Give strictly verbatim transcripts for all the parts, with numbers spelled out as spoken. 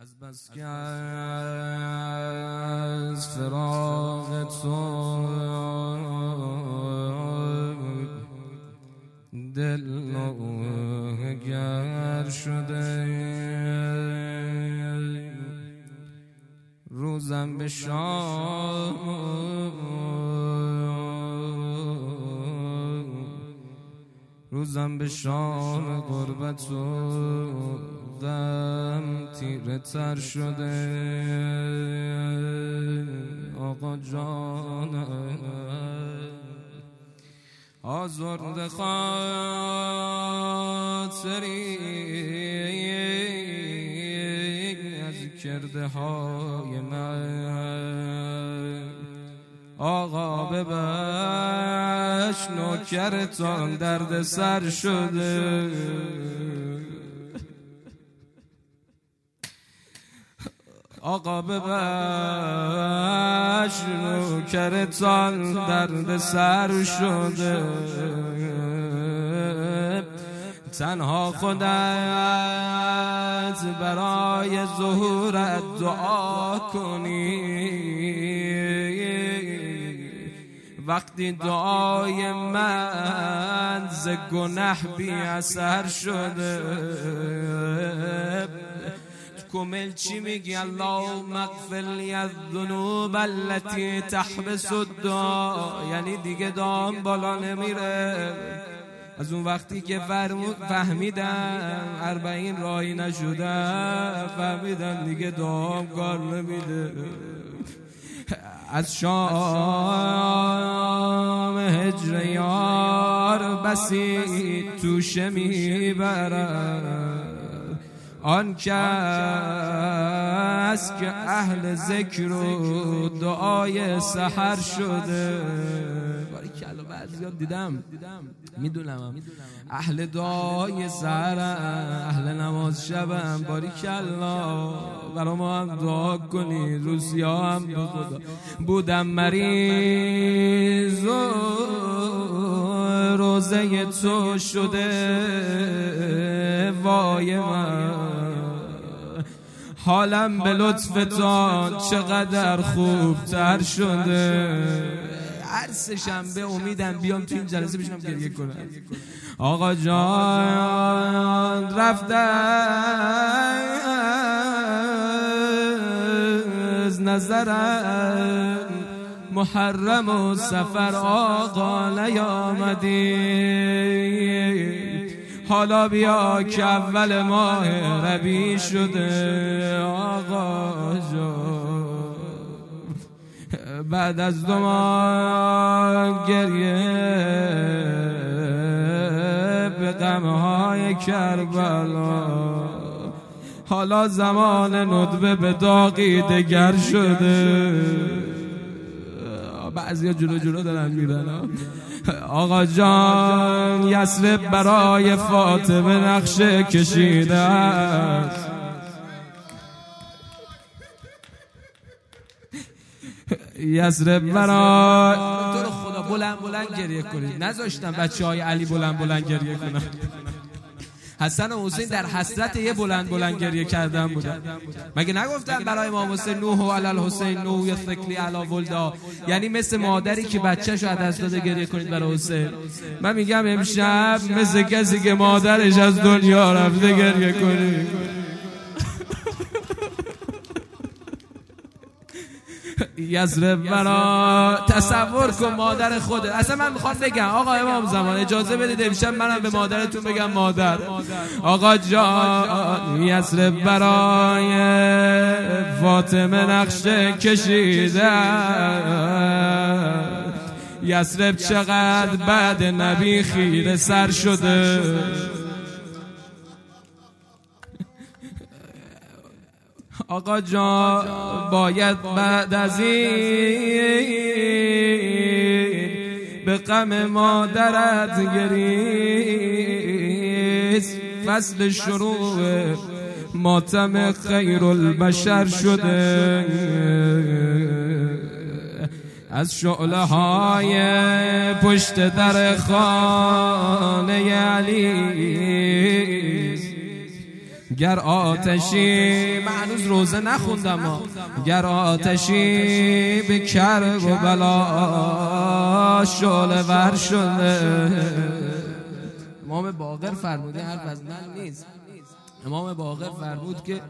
از بس که از فراق تو دل گر شده، روزم به شام روزم به شام غربت و غم تیره تر شده. آقا جان آزرده خاطری از کرده های من، آقا ببخش نوکرتان درد سر شده. آقا ببخش نوکرتان درد سر شده، تنها خودت برای ظهورت دعا کنی، وقتی دعای من ز گناه بی اثر شده. کمل چی میگی؟ اللهم اغفر لی الذنوب التي تحبس الدعا، یعنی دیگه دعام بالا نمیره. از اون وقتی که فهمیدم اربعین راهی نشدم، فهمیدم دیگه دعام کار نمیده. از شام هجر یار بسی توشه میبرم، آن کس که اهل ذکر و دعای سحر شده. باریکلا بعضیا دیدم میدونم اهل دعای سحر، اهل نماز شبم. باریکلا برا ما هم دعا کنی. روسیا هم به خدا بودم مریض و روزه تو شده، وای من حالم به لطفتان چقدر خوب تر شده. هر سه شنبه امیدم بیام تو این جلسه بشینم گریه کنم. آقا جان رفتن از نظرم محرم و سفر، آقا نیامدی. حالا بیا که اول ماه ربیع شده. آقا جان بعد از دو ماه گریه به غمهای کربلا، حالا زمان ندبه به داغی دگر شده. بعضی جلو جلو دارن میرن. آقا جان یثرب برای فاطمه نقشه کشیده است، یثرب برای تو رو خدا بلند بلند گریه کنید. نذاشتم بچه های علی بلند بلند گریه کنن. حسن و حسین در حسرت یه بلند بلند گریه کردن بودن. مگه نگفتن برای امام حسین نوح و علی الحسین نوح یثقلی علی ولدا، یعنی مثل مادری که بچه‌شو از دست داده گریه کنید برای حسین. من میگم امشب مثل کسی که مادرش از دنیا رفته گریه کنید. یثرب برا تصور کن مادر خودت. اصلا من میخوام بگم آقا امام زمان اجازه بدید امشب منم به مادرتون بگم مادر. آقا جان یثرب برای فاطمه نقشه کشیده، یثرب چقدر بعد نبی خیره سر شده. آقا جان باید بعد از این به غم مادرت گریست. فصل شروع ماتم خیر البشر شده، از شعله های پشت در خانه علی گر آتشی، من هنوز روزه نخوندم ها، گر آتشی به کرب و بلا شعله ور شده. امام باقر فرموده، حرف از من نیست، امام باقر فرمود که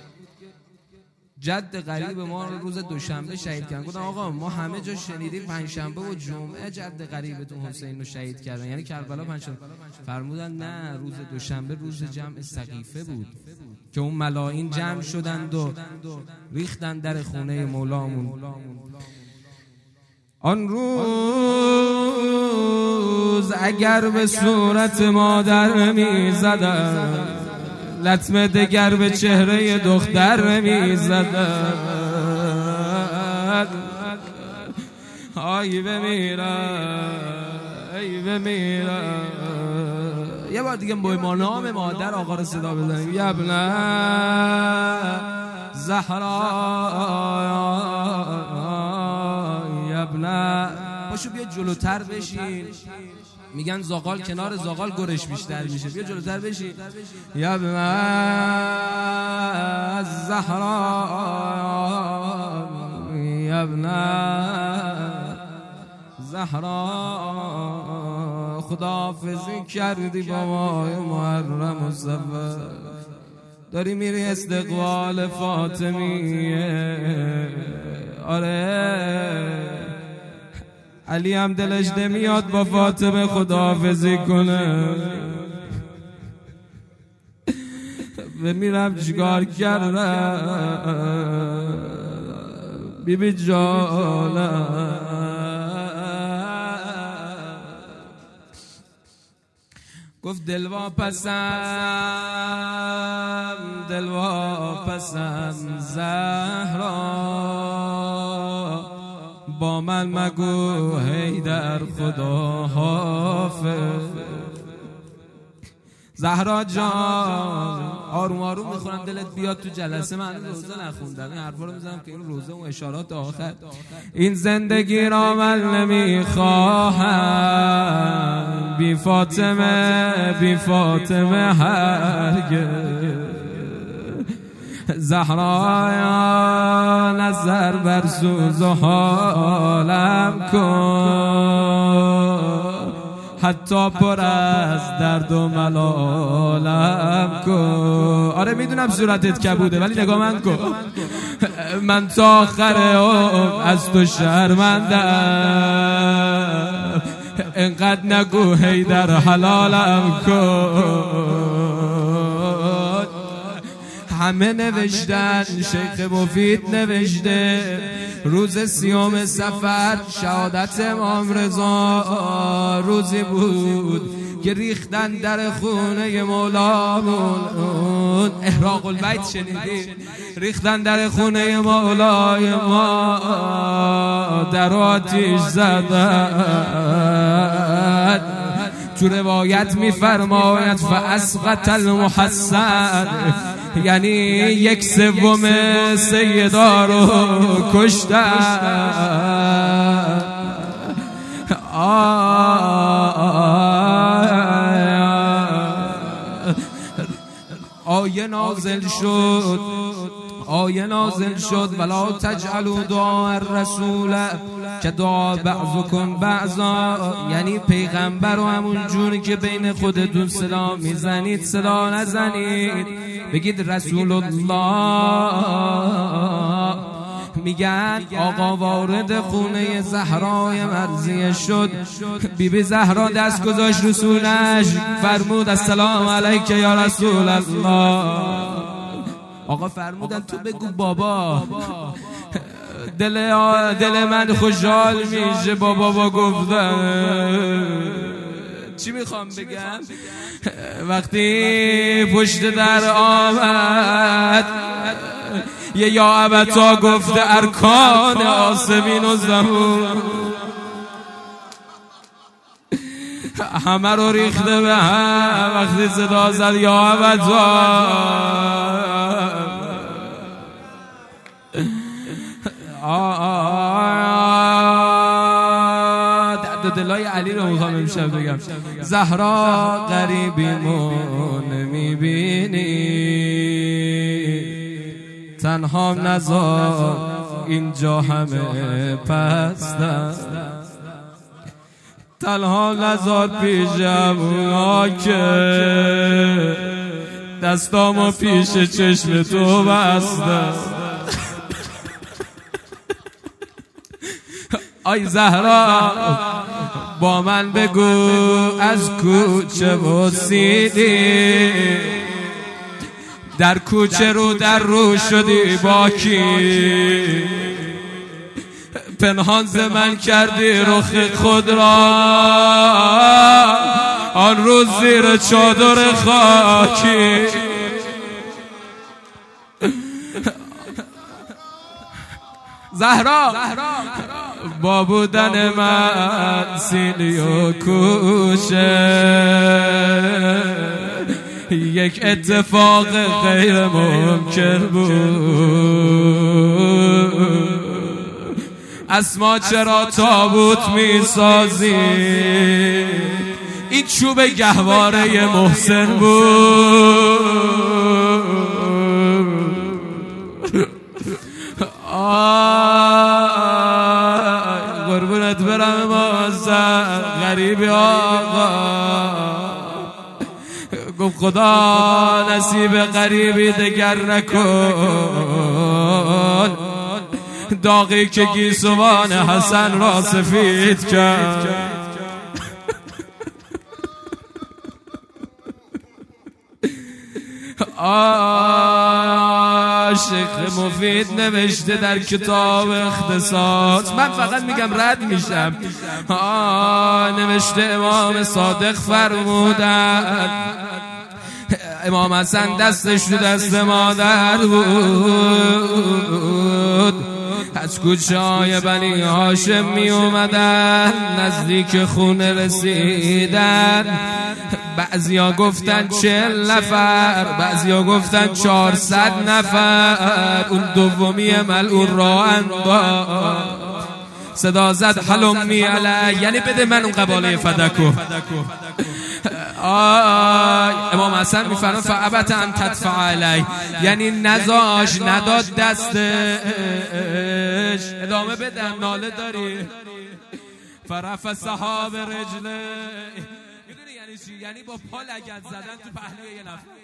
جد قریب ما رو روز دوشنبه شهید کردن. گفتم آقا ما همه جا شنیدیم پنجشنبه و جمعه جد قریبتون حسین رو شهید کردن، یعنی کربلا پنجشنبه. فرمودن نه، روز دوشنبه روز جمع سقیفه بود که اون ملائین جمع شدند و ریختن در خونه مولامون. آن روز اگر به صورت مادر می زدن، لطمه دگر به چهره دختر می زدن. آی بمیرم، ای بمیرم. یه بار دیگه با نام مادر آقا رو صدا بزنیم. یبنه زهرا، یبنه. پاشو بیا جلوتر بشین، میگن زاغال کنار زاغال گرش بیشتر میشه. بیا جلوتر بشین. یبنه زهرا، یبنه زهرا، خداحافظی کردی با ماه محرم و صفر، داری میری استقبال فاطمیه. آره علی هم دلش نمیاد با فاطمه خداحافظی کنه. بمیرم چیکار کردم بی بی جانم. گفت دلوا پسم، دلوا پسم زهرا، با من مگو حیدر خدا حافظ. زهرا جان آروم آروم میخورم دلت بیاد تو جلسه. من روزه نخوندم، این حرفا رو میزنم که این روزه و اشارات آخر. این زندگی را من نمیخواهم بی فاطمه، بی فاطمه هرگز. زهرا نظر بر سوز و حالم کن، حتی پر از درد و ملالم کن. آره میدونم صورتت کبوده ولی نگاه من کن. من تا آخر عمر از تو شرمندم، انقدر نگو حیدر حلالم کن. همه نوشتن، شیخ مفید نوشته روز سیوم صفر شهادت امام رضا روزی بود که ریختن در خونه مولامون. احراق البیت شنیدی؟ ریختن در خونه مولای ما، در آتیش زدن. تو روایت میفرماید فاسقط المحسن، یعنی یک سوم سیدا رو کشتن. آیه نازل شد، آیه نازل شد ولا تجعلوا دعاء الرسول که دعا بعضکم بعضا، یعنی پیغمبر و همون جوری که بین خودتون صدا میزنید صدا نزنید، بگید رسول الله. میگن آقا وارد خونه زهرای مرضیه شد، بی بی زهرا دست گذاشت رسولش، فرمود السلام علیک یا رسول الله. آقا فرمودن تو بگو بابا، دل دل من خوشحال میشه با بابا گفتن. چی میخوام بگم؟ وقتی پشت در آمد یه یا ابتا گفته ارکان آسمین و زمون، همه رو ریخته به هم. وقتی صدا زد یا ابتا، درد دلای علی رو میخوام امشب بگم. زهرا غریبیمو نمیبینی، تنها نذار اینجا همه پستن، تنها نذار پیشم اونا که دستامو پیش چشم تو بستن. آی زهرا با من بگو از کوچه و سیدی، در کوچه رو در رو شدی با کی؟ پنهان ز من کردی رخ خود را آن روز زیر چادر خاکی. زهرا با بودن من سیلی و کوچه یک اتفاق غیر ممکن بود. اسما چرا تابوت می سازی؟ این چوب گهواره محسن بود. قربونت برم مازن غریبی آقا. گفت خدا نصیب غریبی دگر نکن، داغی که گیسوان حسن را سفید کرد. شیخ مفید نوشته در کتاب اختصاص، من فقط میگم رد میشم. نوشته امام صادق فرمودن امام حسن دستش تو دست مادر بود، از کوچه های بنی هاشم می اومدن، نزدیک خونه رسیدن. بعضیا گفتن چهل نفر، بعضیا گفتن چهارصد نفر. اون دومی ملعون را انداخت، صدا زد حلمی علی، یعنی بده من اون قباله فدکو. امام حسن میفرماید فابت ان تدفع علی، یعنی نزاش، نداد دستش. ادامه بدن، ناله داری. فرف صحاب رجله، میدونی یعنی چی؟ یعنی با پا لگد زدن تو پهلوی یه نفر.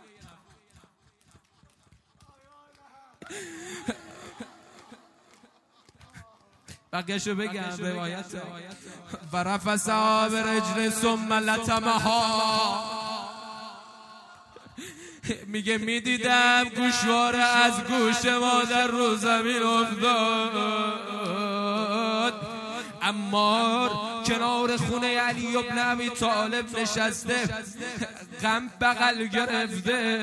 بقیه‌شو بگم روایت. فرف صحاب رجل ثم لطمها، میگه میدیدم گوشواره از گوش مادر رو زمین افتاد. عمار کنار خونه علی ابن ابی طالب نشسته، غم بغل گرفته.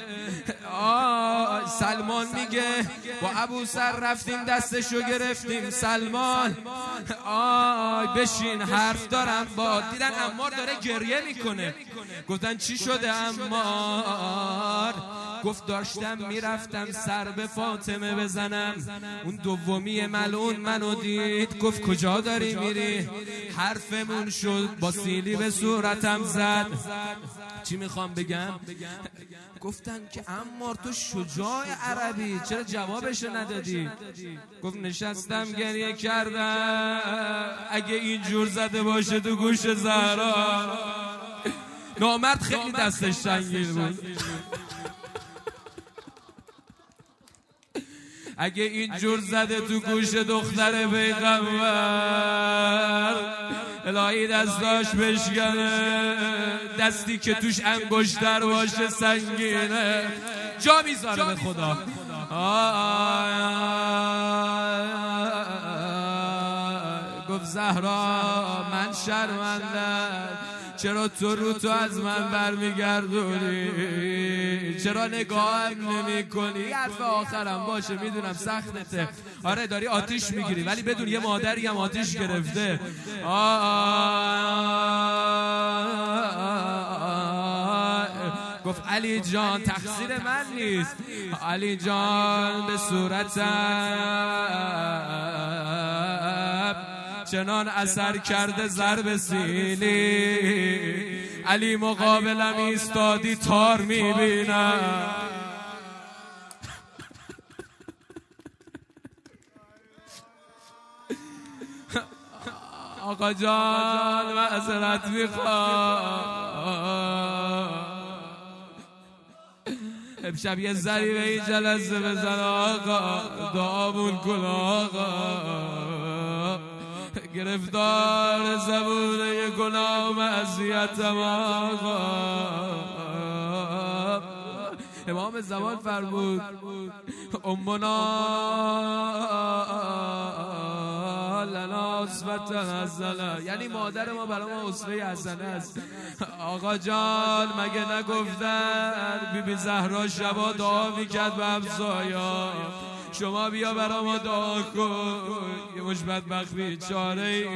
آه سلمان میگه با ابو سر رفتیم دستشو گرفتیم. سلمان آه بشین حرف دارم با. دیدن عمار داره گریه میکنه، گفتن چی شده عمار؟ گفت داشتم میرفتم سر به فاطمه بزنم، اون دومی ملعون منو دید، گفت کجا داری میری؟ حرفمون شد، با سیلی به صورتم زد. چی میخوام بگم؟ گفتن که عمار تو شجاع عربی، چرا جوابشو ندادی؟ گفت نشستم گریه کردم، اگه اینجور زده باشه تو گوش زهرا. نامرد خیلی دستش سنگین بود. اگه اینجور زده تو گوش دختر پیغمبر، الهی دستاش بشکنه، دستی که توش انگشتر باشه سنگینه، جا میذاره به خدا. گفت زهرا من شرمندم، چرا تو رو تو از من برمیگردونی؟ چرا نگاهم نمی کنی؟ حرف آخرم باشه، میدونم سختته، آره داری آتیش میگیری، ولی بدون یه مادری هم آتیش گرفته. گفت علی جان تقصیر من نیست، علی جان به صورتم چنان اثر کرده ضرب سیلی، علی مقابلم ایستادی تار میبینم. آقا جان معذرت میخوام، امشب یه ذری به این جلسه بزن آقا، دعامون کن آقا، گرفتار زبونه گناه و معصیتم آقا. امام زمان فرمود امنا لنا اسوة حسنة، یعنی مادر ما برای ما اسوه حسنه است. آقا جان مگه نگفتن بی بی زهرا شبا دعا میکرد به همسایا، شما بیا برای ما دعا کن یه مش بدبخت بیچاره ای.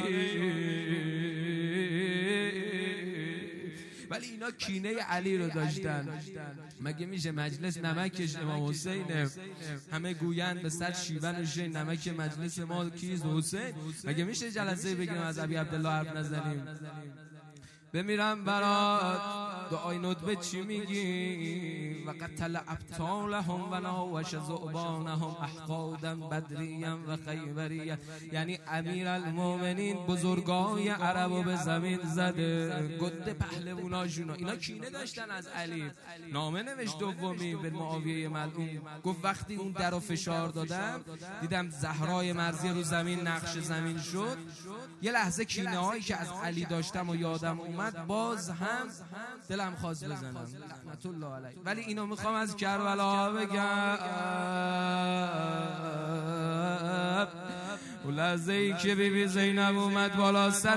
ولی اینا کینه علی رو داشتن. مگه میشه مجلس نمکش امام حسینه، همه گویند به صد شیون و شین نمک مجلس ما کیز حسین. مگه میشه جلسه بگیریم از ابی عبدالله حرف نزنیم؟ بمیرم برات دعای ندبه چی میگی؟ و قتل ابطالهم و ناوش ذؤبانهم احقادا بدریا و خیبریا، یعنی امیر المومنین بزرگای عربو به زمین زده، گده پهلووناشونو. اینا کینه داشتن از علی. نامه نوشت دومی به معاویه ملعون، گفت وقتی اون درو فشار دادم دیدم زهرای مرزی رو زمین نقش زمین شد، یه لحظه کینه هایی که از علی داشتم و یادم اومد، باز هم دلم خواست بزنم رحمت الله علیه. ولی اینو میخوام از کربلا بگم، اون لحظه ای که بی بی زینب اومد بالا سر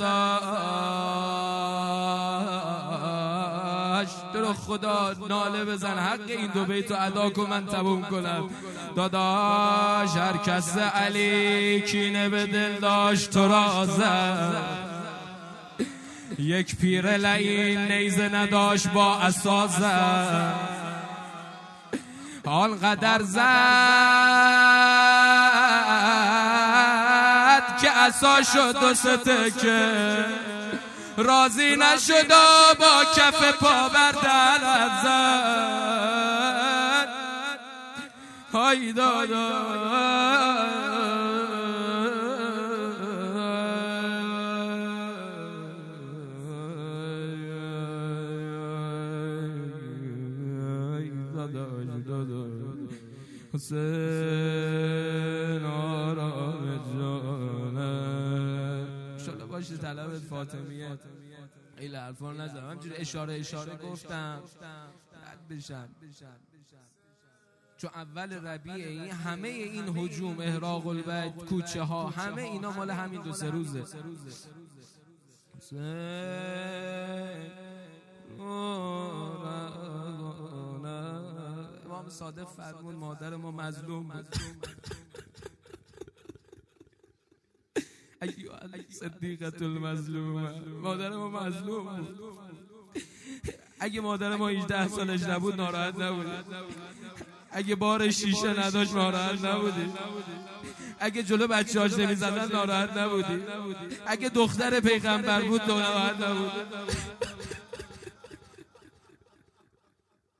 داداش، تو رو خدا ناله بزن حق این دو بیتو ادا کن من تموم کنم. داداش هر کس علی کینه به دل داشت تو را زد، یک پیر لعین نیزه نداشت با عصا زد، آنقدر زد که عصا شد و ستکه، راضی نشد و با کف پا بر دلت زد. های دادا حسین آرام جانه انشالله باشه طلبت فاطمیه. این حرفا رو نزدم، همجوری اشاره اشاره گفتم رد بشم، چون اول ربیع این همه این هجوم احراق البیت کوچه ها همه اینا مال همین دو سه روزه. حسین امام صادق فرمون مادر ما مظلوم بود. ایوه صدیقت المظلومه، مادر ما مظلوم بود. اگه مادر ما هجده سالش نبود ناراحت نبودی، اگه بار شیشه نداشت ناراحت نبودی، اگه جلو بچه هاش نمیزدن ناراحت نبودی، اگه دختر پیغمبر بود ناراحت نبودی.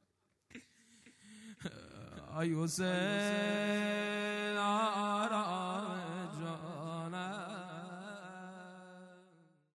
ای حسین آرام